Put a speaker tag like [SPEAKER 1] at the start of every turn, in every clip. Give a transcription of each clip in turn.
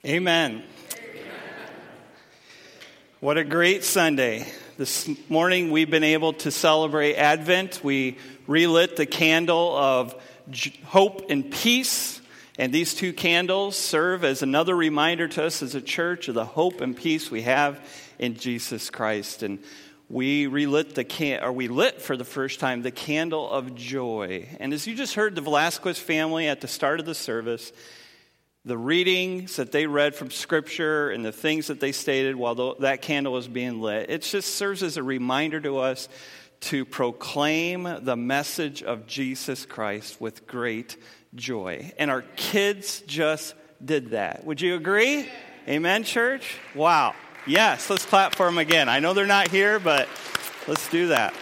[SPEAKER 1] Amen. What a great Sunday. This morning we've been able to celebrate Advent. We relit the candle of hope and peace. And these two candles serve as another reminder to us as a church of the hope and peace we have in Jesus Christ. And we lit for the first time the candle of joy. And as you just heard the Velasquez family at the start of the service, the readings that they read from Scripture and the things that they stated while that candle was being lit, it just serves as a reminder to us to proclaim the message of Jesus Christ with great joy. And our kids just did that. Would you agree? Amen, church? Wow. Yes, let's clap for them again. I know they're not here, but let's do that.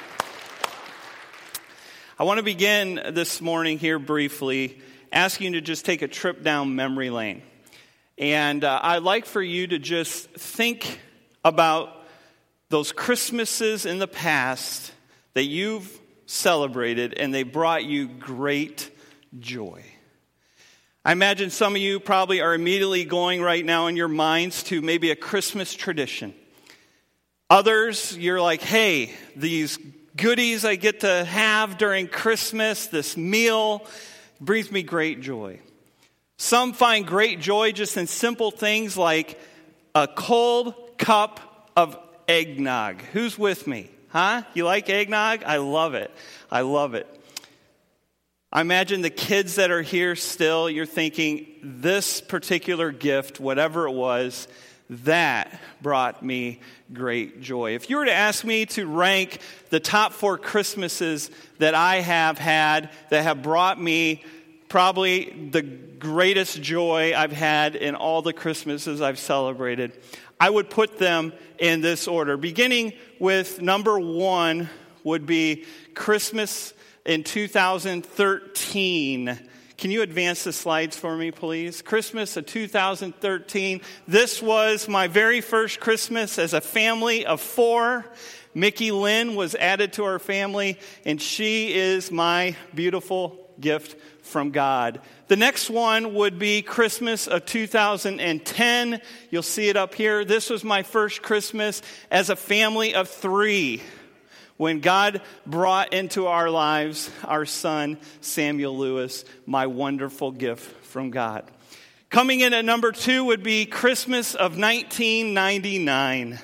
[SPEAKER 1] I want to begin this morning here briefly asking you to just take a trip down memory lane. And I'd like for you to just think about those Christmases in the past that you've celebrated and they brought you great joy. I imagine some of you probably are immediately going right now in your minds to maybe a Christmas tradition. Others, you're like, hey, these goodies I get to have during Christmas, this meal, brings me great joy. Some find great joy just in simple things like a cold cup of eggnog. Who's with me? Huh? You like eggnog? I love it. I love it. I imagine the kids that are here still, you're thinking, this particular gift, whatever it was, that brought me great joy. If you were to ask me to rank the top 4 Christmases that I have had that have brought me probably the greatest joy I've had in all the Christmases I've celebrated, I would put them in this order. Beginning with number 1 would be Christmas in 2013. Can you advance the slides for me, please? Christmas of 2013. This was my very first Christmas as a family of 4. Mickey Lynn was added to our family, and she is my beautiful gift from God. The next one would be Christmas of 2010. You'll see it up here. This was my first Christmas as a family of 3. When God brought into our lives our son, Samuel Lewis, my wonderful gift from God. Coming in at number 2 would be Christmas of 1999.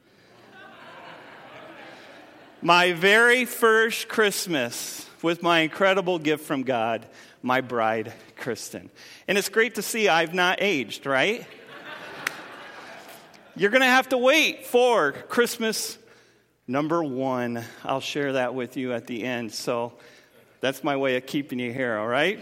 [SPEAKER 1] My very first Christmas with my incredible gift from God, my bride, Kristen. And it's great to see I've not aged, right? You're going to have to wait for Christmas number 1, I'll share that with you at the end. So that's my way of keeping you here, all right?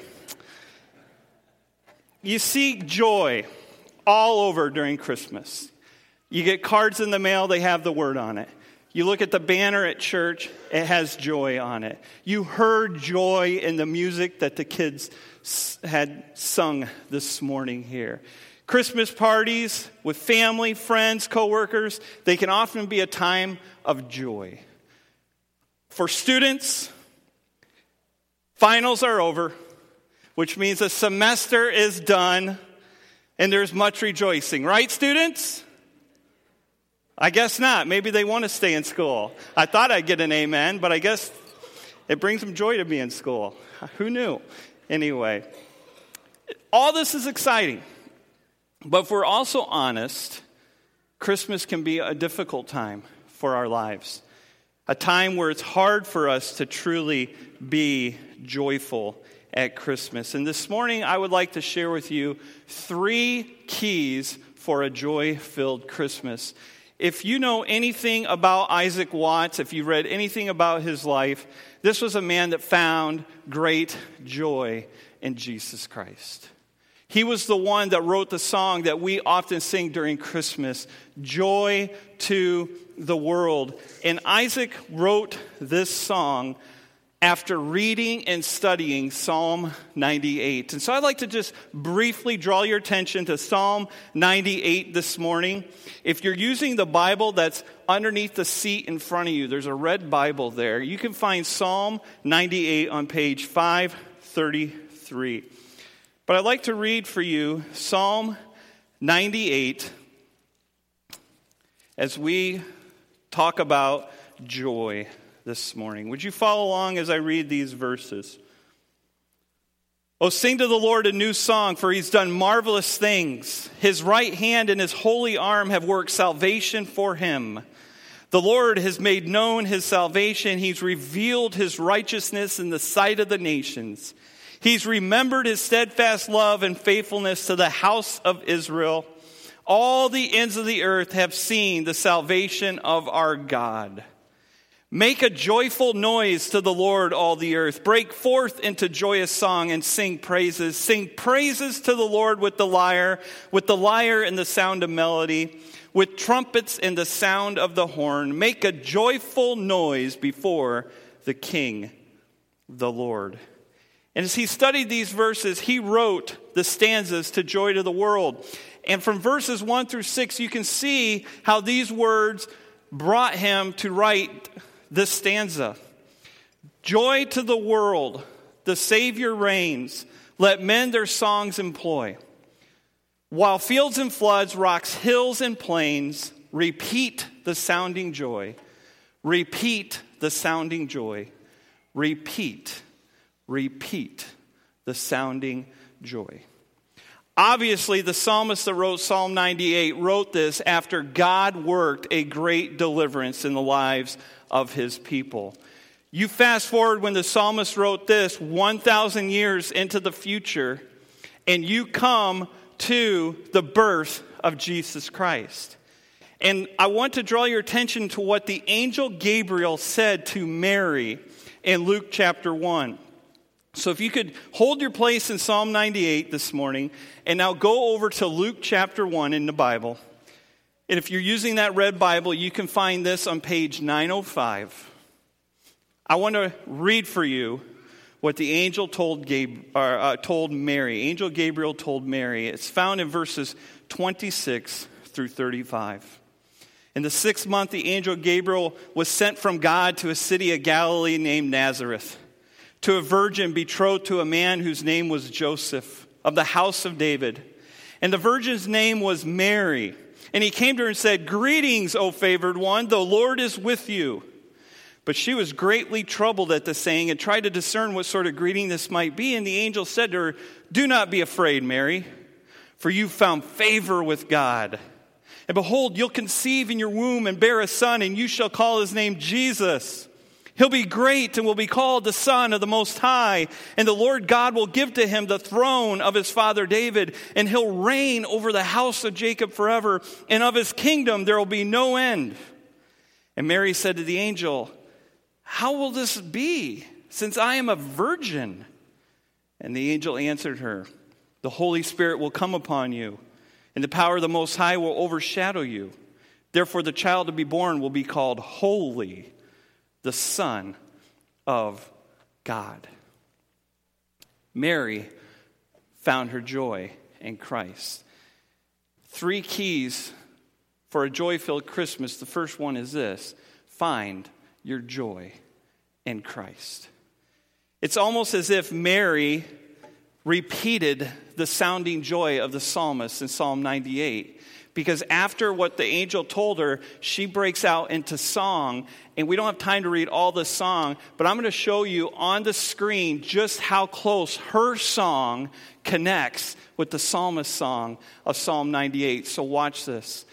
[SPEAKER 1] You see joy all over during Christmas. You get cards in the mail, they have the word on it. You look at the banner at church, it has joy on it. You heard joy in the music that the kids had sung this morning here. Christmas parties with family, friends, coworkers, they can often be a time of joy. For students, finals are over, which means a semester is done, and there's much rejoicing. Right, students? I guess not. Maybe they want to stay in school. I thought I'd get an amen, but I guess it brings them joy to be in school. Who knew? Anyway, all this is exciting. But if we're also honest, Christmas can be a difficult time for our lives. A time where it's hard for us to truly be joyful at Christmas. And this morning, I would like to share with you 3 keys for a joy-filled Christmas. If you know anything about Isaac Watts, if you read anything about his life, this was a man that found great joy in Jesus Christ. He was the one that wrote the song that we often sing during Christmas, Joy to the World. And Isaac wrote this song after reading and studying Psalm 98. And so I'd like to just briefly draw your attention to Psalm 98 this morning. If you're using the Bible that's underneath the seat in front of you, there's a red Bible there. You can find Psalm 98 on page 533. But I'd like to read for you Psalm 98 as we talk about joy this morning. Would you follow along as I read these verses? Oh, sing to the Lord a new song, for he's done marvelous things. His right hand and his holy arm have worked salvation for him. The Lord has made known his salvation. He's revealed his righteousness in the sight of the nations. He's remembered his steadfast love and faithfulness to the house of Israel. All the ends of the earth have seen the salvation of our God. Make a joyful noise to the Lord, all the earth. Break forth into joyous song and sing praises. Sing praises to the Lord with the lyre and the sound of melody, with trumpets and the sound of the horn. Make a joyful noise before the King, the Lord. And as he studied these verses, he wrote the stanzas to Joy to the World. And from verses 1 through 6, you can see how these words brought him to write this stanza. Joy to the world, the Savior reigns. Let men their songs employ. While fields and floods, rocks, hills, and plains, repeat the sounding joy. Repeat the sounding joy. Repeat the sounding joy. Obviously, the psalmist that wrote Psalm 98 wrote this after God worked a great deliverance in the lives of his people. You fast forward when the psalmist wrote this 1,000 years into the future, and you come to the birth of Jesus Christ. And I want to draw your attention to what the angel Gabriel said to Mary in Luke chapter 1. So if you could hold your place in Psalm 98 this morning, and now go over to Luke chapter 1 in the Bible. And if you're using that red Bible, you can find this on page 905. I want to read for you what the angel told Mary. Angel Gabriel told Mary. It's found in verses 26 through 35. In the 6th month, the angel Gabriel was sent from God to a city of Galilee named Nazareth, to a virgin betrothed to a man whose name was Joseph, of the house of David. And the virgin's name was Mary. And he came to her and said, "Greetings, O favored one, the Lord is with you." But she was greatly troubled at the saying and tried to discern what sort of greeting this might be. And the angel said to her, "Do not be afraid, Mary, for you found favor with God. And behold, you'll conceive in your womb and bear a son, and you shall call his name Jesus. He'll be great and will be called the Son of the Most High. And the Lord God will give to him the throne of his father David, and he'll reign over the house of Jacob forever, and of his kingdom there will be no end." And Mary said to the angel, "How will this be, since I am a virgin?" And the angel answered her, "The Holy Spirit will come upon you, and the power of the Most High will overshadow you. Therefore the child to be born will be called Holy, the Son of God." Mary found her joy in Christ. 3 keys for a joy-filled Christmas. The first one is this: find your joy in Christ. It's almost as if Mary repeated the sounding joy of the psalmist in Psalm 98. Because after what the angel told her, she breaks out into song. And we don't have time to read all the song, but I'm going to show you on the screen just how close her song connects with the psalmist's song of Psalm 98. So watch this.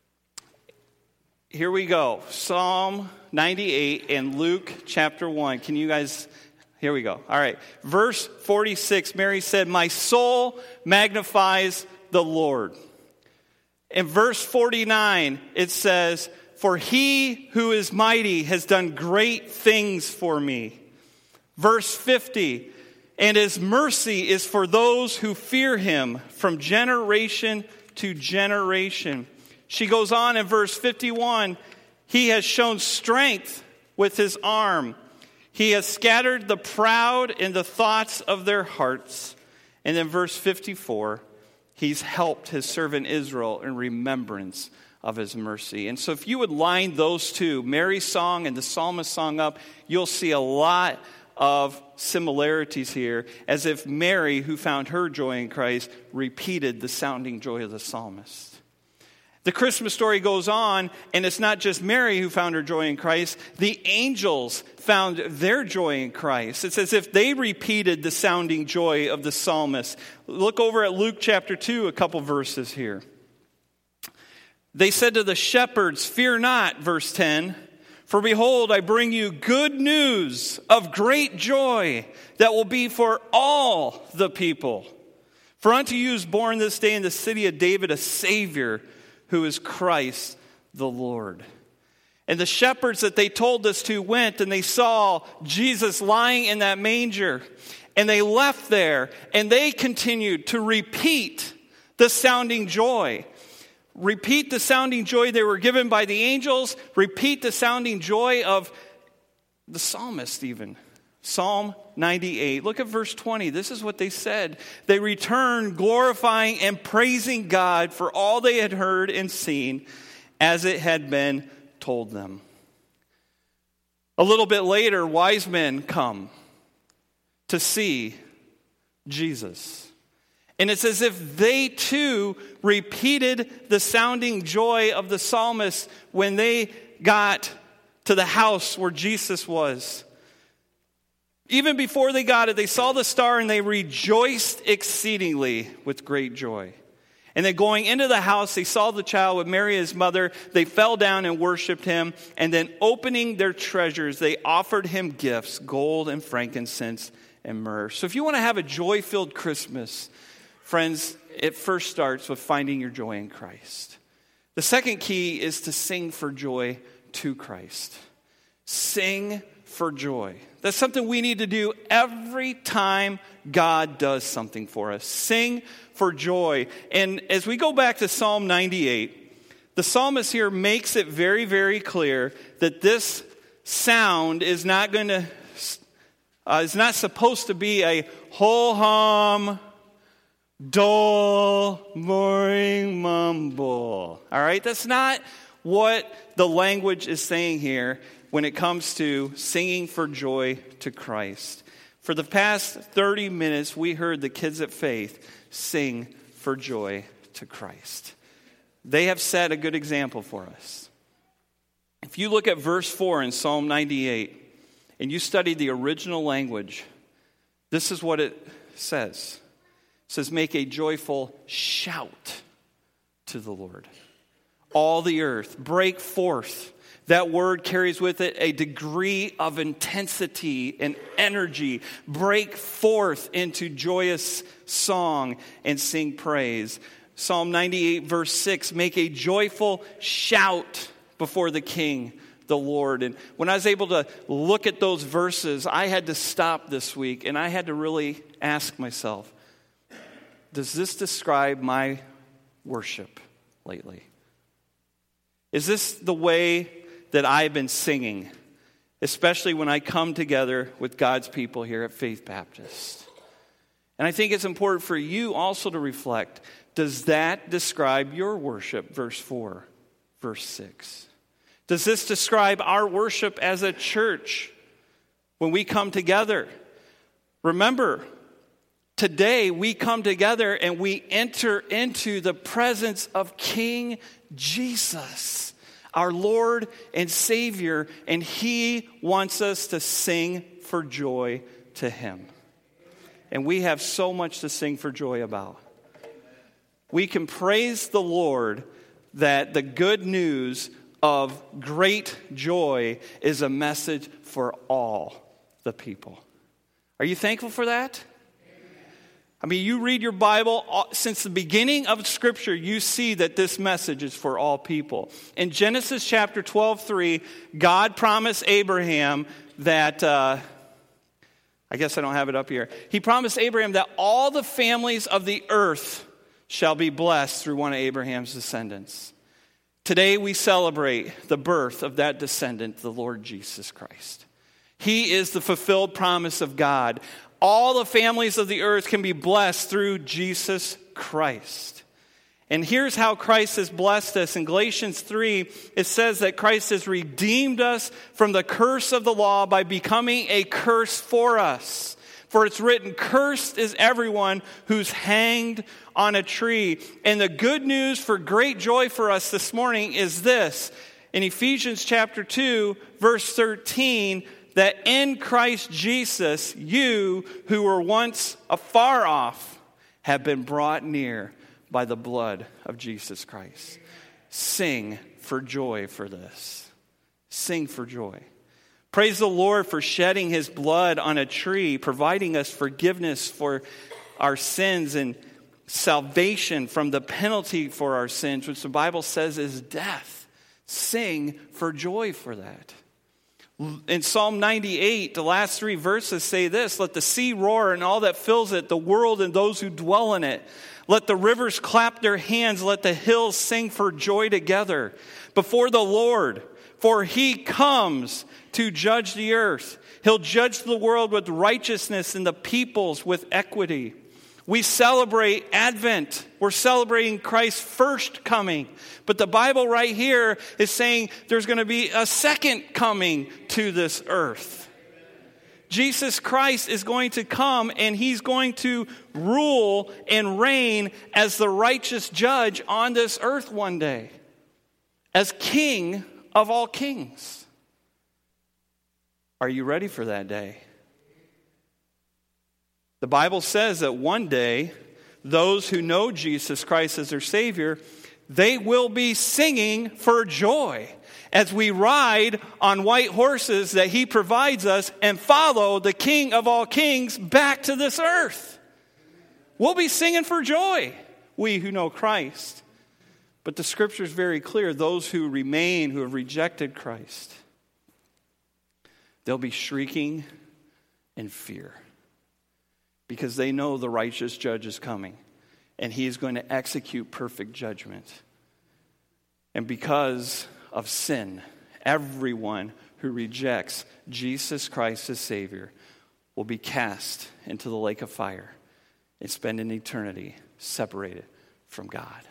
[SPEAKER 1] Here we go. Psalm 98 and Luke chapter 1. Can you guys... Here we go. All right. Verse 46, Mary said, "My soul magnifies the Lord." In verse 49, it says, "For he who is mighty has done great things for me." Verse 50, "And his mercy is for those who fear him from generation to generation." She goes on in verse 51, "He has shown strength with his arm. He has scattered the proud in the thoughts of their hearts." And in verse 54, "He's helped his servant Israel in remembrance of his mercy." And so if you would line those two, Mary's song and the psalmist's song up, you'll see a lot of similarities here, as if Mary, who found her joy in Christ, repeated the sounding joy of the psalmist. The Christmas story goes on, and it's not just Mary who found her joy in Christ. The angels found their joy in Christ. It's as if they repeated the sounding joy of the psalmist. Look over at Luke chapter 2, a couple verses here. They said to the shepherds, "Fear not," verse 10, "for behold, I bring you good news of great joy that will be for all the people. For unto you is born this day in the city of David a Savior, who is Christ the Lord." And the shepherds that they told this to went and they saw Jesus lying in that manger. And they left there and they continued to repeat the sounding joy. Repeat the sounding joy they were given by the angels. Repeat the sounding joy of the psalmist even. Psalm 98. Look at verse 20. This is what they said. They returned glorifying and praising God for all they had heard and seen as it had been told them. A little bit later, wise men come to see Jesus. And it's as if they too repeated the sounding joy of the psalmist when they got to the house where Jesus was. Even before they got it, they saw the star and they rejoiced exceedingly with great joy. And then going into the house, they saw the child with Mary his mother. They fell down and worshiped him. And then opening their treasures, they offered him gifts, gold and frankincense and myrrh. So if you want to have a joy-filled Christmas, friends, it first starts with finding your joy in Christ. The second key is to sing for joy to Christ. Sing for joy. That's something we need to do every time God does something for us. Sing for joy. And as we go back to Psalm 98, the psalmist here makes it very, very clear that this sound is not supposed to be a ho-hum, dull, boring mumble. All right? That's not what the language is saying here when it comes to singing for joy to Christ. For the past 30 minutes, we heard the kids at Faith sing for joy to Christ. They have set a good example for us. If you look at verse 4 in Psalm 98, and you study the original language, this is what it says. It says, "Make a joyful shout to the Lord. All the earth, break forth." That word carries with it a degree of intensity and energy. Break forth into joyous song and sing praise. Psalm 98 verse 6, "Make a joyful shout before the King, the Lord." And when I was able to look at those verses, I had to stop this week and I had to really ask myself, does this describe my worship lately? Is this the way that I've been singing, especially when I come together with God's people here at Faith Baptist? And I think it's important for you also to reflect, does that describe your worship? Verse 4, verse 6. Does this describe our worship as a church when we come together? Remember, today we come together and we enter into the presence of King Jesus, our Lord and Savior, and He wants us to sing for joy to Him. And we have so much to sing for joy about. We can praise the Lord that the good news of great joy is a message for all the people. Are you thankful for that? I mean, you read your Bible, since the beginning of Scripture, you see that this message is for all people. In Genesis chapter 12:3, God promised Abraham that, I guess I don't have it up here. He promised Abraham that all the families of the earth shall be blessed through one of Abraham's descendants. Today we celebrate the birth of that descendant, the Lord Jesus Christ. He is the fulfilled promise of God. All the families of the earth can be blessed through Jesus Christ. And here's how Christ has blessed us. In Galatians 3, it says that Christ has redeemed us from the curse of the law by becoming a curse for us. For it's written, cursed is everyone who's hanged on a tree. And the good news for great joy for us this morning is this. In Ephesians chapter 2, verse 13, that in Christ Jesus, you who were once afar off have been brought near by the blood of Jesus Christ. Sing for joy for this. Sing for joy. Praise the Lord for shedding his blood on a tree, providing us forgiveness for our sins and salvation from the penalty for our sins, which the Bible says is death. Sing for joy for that. In Psalm 98, the last 3 verses say this: let the sea roar and all that fills it, the world and those who dwell in it. Let the rivers clap their hands, let the hills sing for joy together before the Lord, for he comes to judge the earth. He'll judge the world with righteousness and the peoples with equity. We celebrate Advent. We're celebrating Christ's first coming. But the Bible right here is saying there's going to be a second coming to this earth. Jesus Christ is going to come and he's going to rule and reign as the righteous judge on this earth one day, as King of all kings. Are you ready for that day? The Bible says that one day, those who know Jesus Christ as their Savior, they will be singing for joy as we ride on white horses that he provides us and follow the King of all kings back to this earth. We'll be singing for joy, we who know Christ. But the scripture is very clear. Those who remain, who have rejected Christ, they'll be shrieking in fear because they know the righteous judge is coming and he is going to execute perfect judgment. And because of sin, everyone who rejects Jesus Christ as Savior will be cast into the lake of fire and spend an eternity separated from God.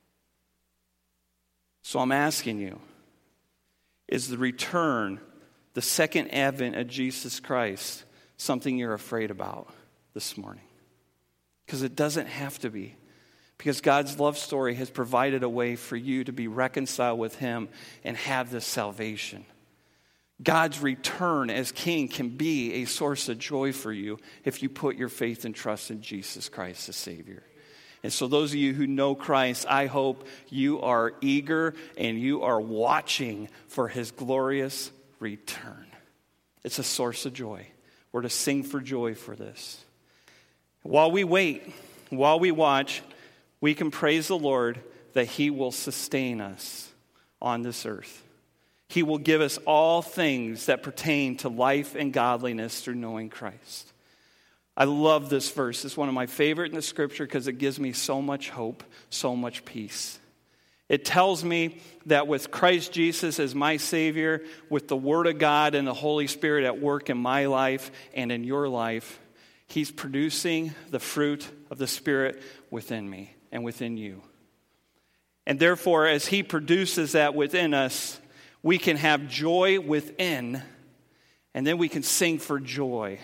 [SPEAKER 1] So I'm asking you, is the return, the second advent of Jesus Christ, something you're afraid about this morning? Because it doesn't have to be. Because God's love story has provided a way for you to be reconciled with him and have this salvation. God's return as King can be a source of joy for you if you put your faith and trust in Jesus Christ as Savior. And so those of you who know Christ, I hope you are eager and you are watching for his glorious return. It's a source of joy. We're to sing for joy for this. While we wait, while we watch, we can praise the Lord that he will sustain us on this earth. He will give us all things that pertain to life and godliness through knowing Christ. I love this verse. It's one of my favorite in the scripture because it gives me so much hope, so much peace. It tells me that with Christ Jesus as my Savior, with the Word of God and the Holy Spirit at work in my life and in your life, he's producing the fruit of the Spirit within me and within you. And therefore, as he produces that within us, we can have joy within, and then we can sing for joy.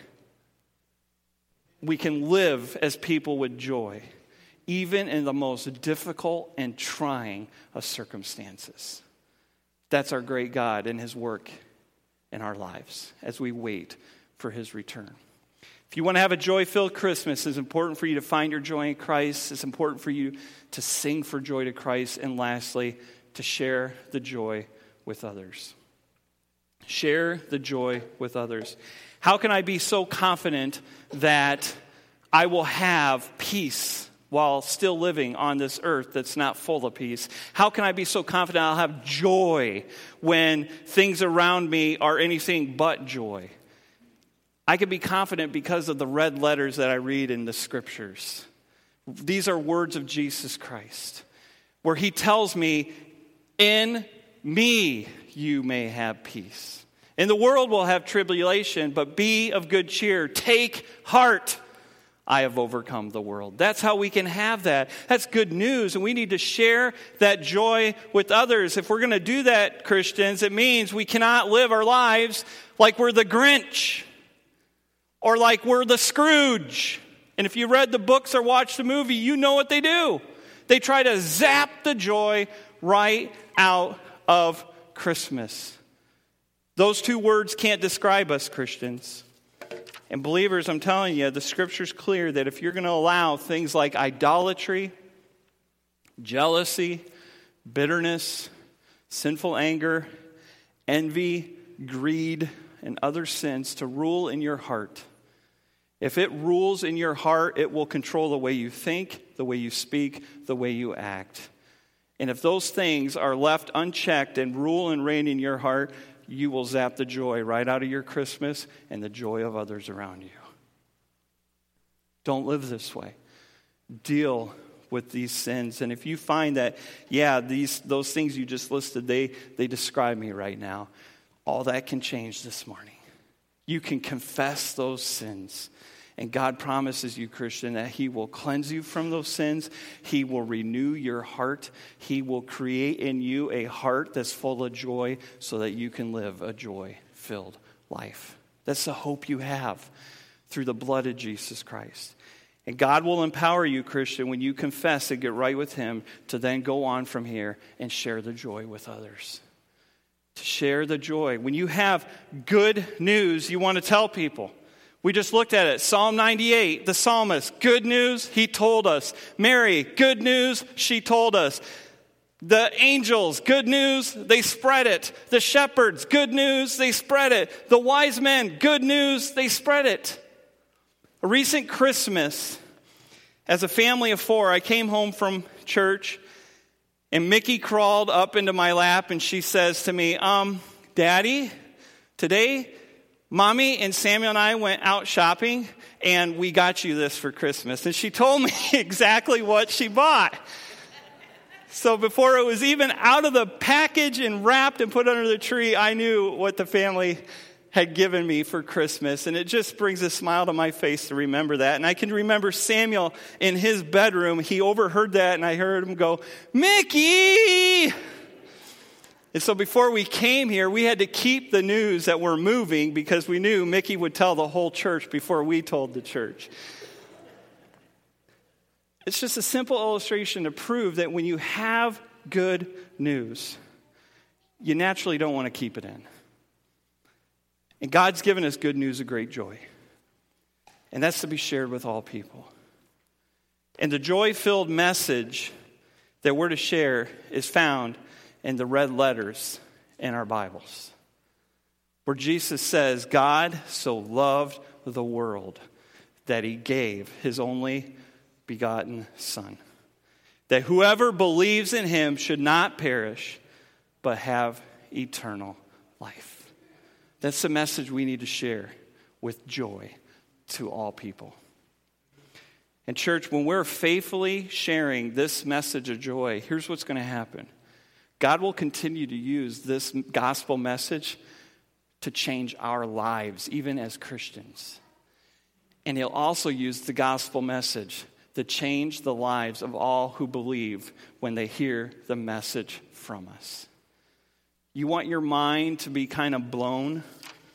[SPEAKER 1] We can live as people with joy, even in the most difficult and trying of circumstances. That's our great God and his work in our lives as we wait for his return. If you want to have a joy-filled Christmas, it's important for you to find your joy in Christ. It's important for you to sing for joy to Christ. And lastly, to share the joy with others. Share the joy with others. How can I be so confident that I will have peace while still living on this earth that's not full of peace? How can I be so confident I'll have joy when things around me are anything but joy? I can be confident because of the red letters that I read in the scriptures. These are words of Jesus Christ, where he tells me, in me you may have peace. In the world will have tribulation, but be of good cheer. Take heart. I have overcome the world. That's how we can have that. That's good news, and we need to share that joy with others. If we're going to do that, Christians, it means we cannot live our lives like we're the Grinch or like we're the Scrooge. And if you read the books or watched the movie, you know what they do. They try to zap the joy right out of Christmas. Those two words can't describe us, Christians. And believers, I'm telling you, the Scripture's clear that if you're going to allow things like idolatry, jealousy, bitterness, sinful anger, envy, greed, and other sins to rule in your heart, if it rules in your heart, it will control the way you think, the way you speak, the way you act. And if those things are left unchecked and rule and reign in your heart, you will zap the joy right out of your Christmas and the joy of others around you. Don't live this way. Deal with these sins. And if you find that, those things you just listed, they describe me right now, all that can change this morning. You can confess those sins. And God promises you, Christian, that He will cleanse you from those sins. He will renew your heart. He will create in you a heart that's full of joy so that you can live a joy-filled life. That's the hope you have through the blood of Jesus Christ. And God will empower you, Christian, when you confess and get right with Him, to then go on from here and share the joy with others. To share the joy. When you have good news, you want to tell people. We just looked at it. Psalm 98, the psalmist, good news, he told us. Mary, good news, she told us. The angels, good news, they spread it. The shepherds, good news, they spread it. The wise men, good news, they spread it. A recent Christmas, as a family of 4, I came home from church, and Mickey crawled up into my lap, and she says to me, Daddy, today Mommy and Samuel and I went out shopping, and we got you this for Christmas. And she told me exactly what she bought. So before it was even out of the package and wrapped and put under the tree, I knew what the family had given me for Christmas. And it just brings a smile to my face to remember that. And I can remember Samuel in his bedroom. He overheard that, and I heard him go, Mickey! And so before we came here, we had to keep the news that we're moving because we knew Mickey would tell the whole church before we told the church. It's just a simple illustration to prove that when you have good news, you naturally don't want to keep it in. And God's given us good news of great joy. And that's to be shared with all people. And the joy-filled message that we're to share is found in the red letters in our Bibles, where Jesus says, God so loved the world that He gave His only begotten Son, that whoever believes in Him should not perish, but have eternal life. That's the message we need to share with joy to all people. And church, when we're faithfully sharing this message of joy, here's what's going to happen. God will continue to use this gospel message to change our lives, even as Christians. And He'll also use the gospel message to change the lives of all who believe when they hear the message from us. You want your mind to be kind of blown?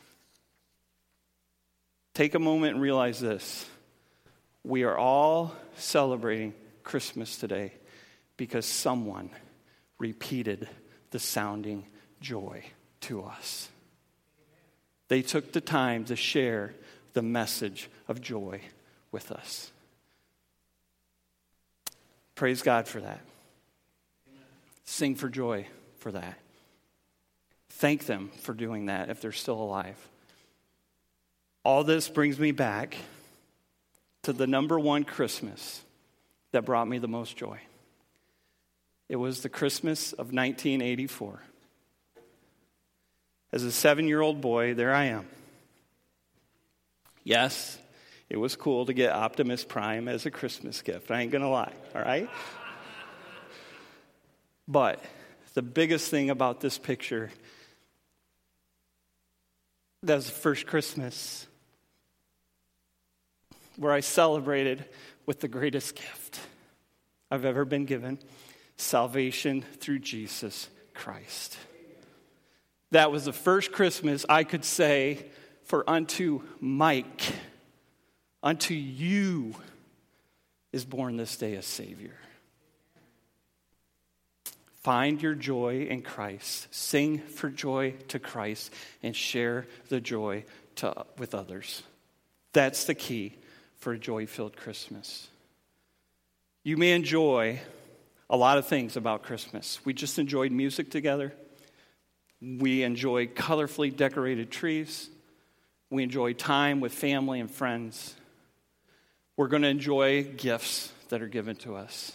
[SPEAKER 1] Take a moment and realize this. We are all celebrating Christmas today because someone repeated the sounding joy to us. They took the time to share the message of joy with us. Praise God for that. Sing for joy for that. Thank them for doing that if they're still alive. All this brings me back to the number one Christmas that brought me the most joy. It was the Christmas of 1984. As a 7-year-old boy, there I am. Yes, it was cool to get Optimus Prime as a Christmas gift. I ain't going to lie, all right? But the biggest thing about this picture, that was the first Christmas where I celebrated with the greatest gift I've ever been given, salvation through Jesus Christ. That was the first Christmas I could say, for unto Mike, unto you is born this day a Savior. Find your joy in Christ. Sing for joy to Christ and share the joy with others. That's the key for a joy-filled Christmas. You may enjoy a lot of things about Christmas. We just enjoyed music together. We enjoy colorfully decorated trees. We enjoy time with family and friends. We're going to enjoy gifts that are given to us.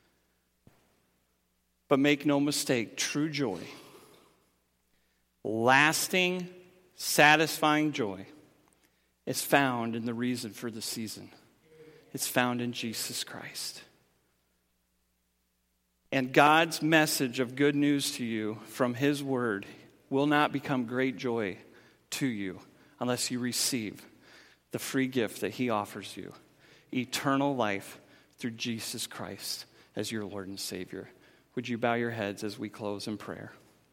[SPEAKER 1] But make no mistake, true joy, lasting, satisfying joy, is found in the reason for the season. It's found in Jesus Christ. And God's message of good news to you from His Word will not become great joy to you unless you receive the free gift that He offers you, eternal life through Jesus Christ as your Lord and Savior. Would you bow your heads as we close in prayer?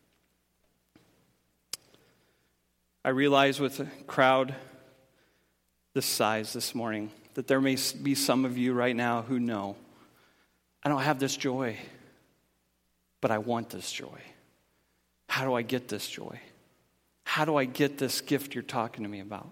[SPEAKER 1] I realize with a crowd this size this morning that there may be some of you right now who know, I don't have this joy, but I want this joy. How do I get this joy? How do I get this gift you're talking to me about?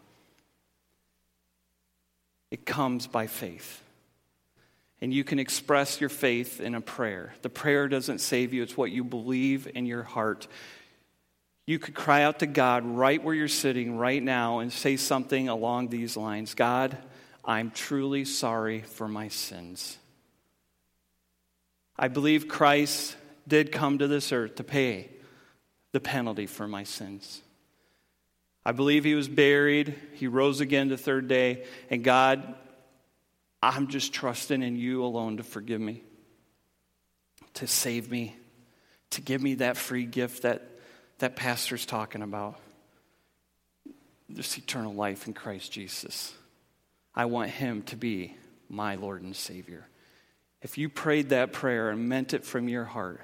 [SPEAKER 1] It comes by faith. And you can express your faith in a prayer. The prayer doesn't save you. It's what you believe in your heart. You could cry out to God right where you're sitting right now and say something along these lines. God, I'm truly sorry for my sins. I believe Christ did come to this earth to pay the penalty for my sins. I believe He was buried. He rose again the third day. And God, I'm just trusting in You alone to forgive me, to save me, to give me that free gift that pastor's talking about. This eternal life in Christ Jesus. I want Him to be my Lord and Savior. If you prayed that prayer and meant it from your heart,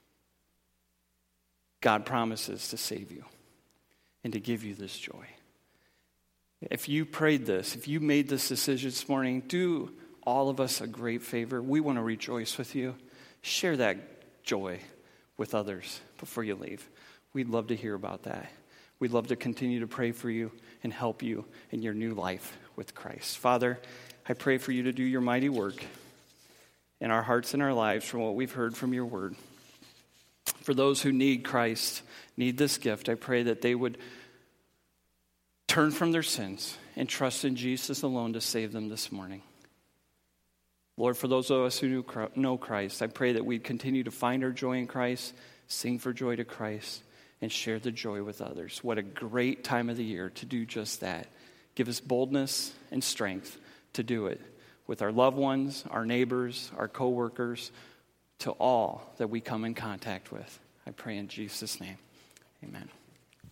[SPEAKER 1] God promises to save you and to give you this joy. If you prayed this, if you made this decision this morning, do all of us a great favor. We want to rejoice with you. Share that joy with others before you leave. We'd love to hear about that. We'd love to continue to pray for you and help you in your new life with Christ. Father, I pray for You to do Your mighty work in our hearts and our lives from what we've heard from Your word. For those who need Christ, need this gift, I pray that they would turn from their sins and trust in Jesus alone to save them this morning. Lord, for those of us who know Christ, I pray that we'd continue to find our joy in Christ, sing for joy to Christ, and share the joy with others. What a great time of the year to do just that. Give us boldness and strength to do it with our loved ones, our neighbors, our co-workers, to all that we come in contact with. I pray in Jesus' name. Amen.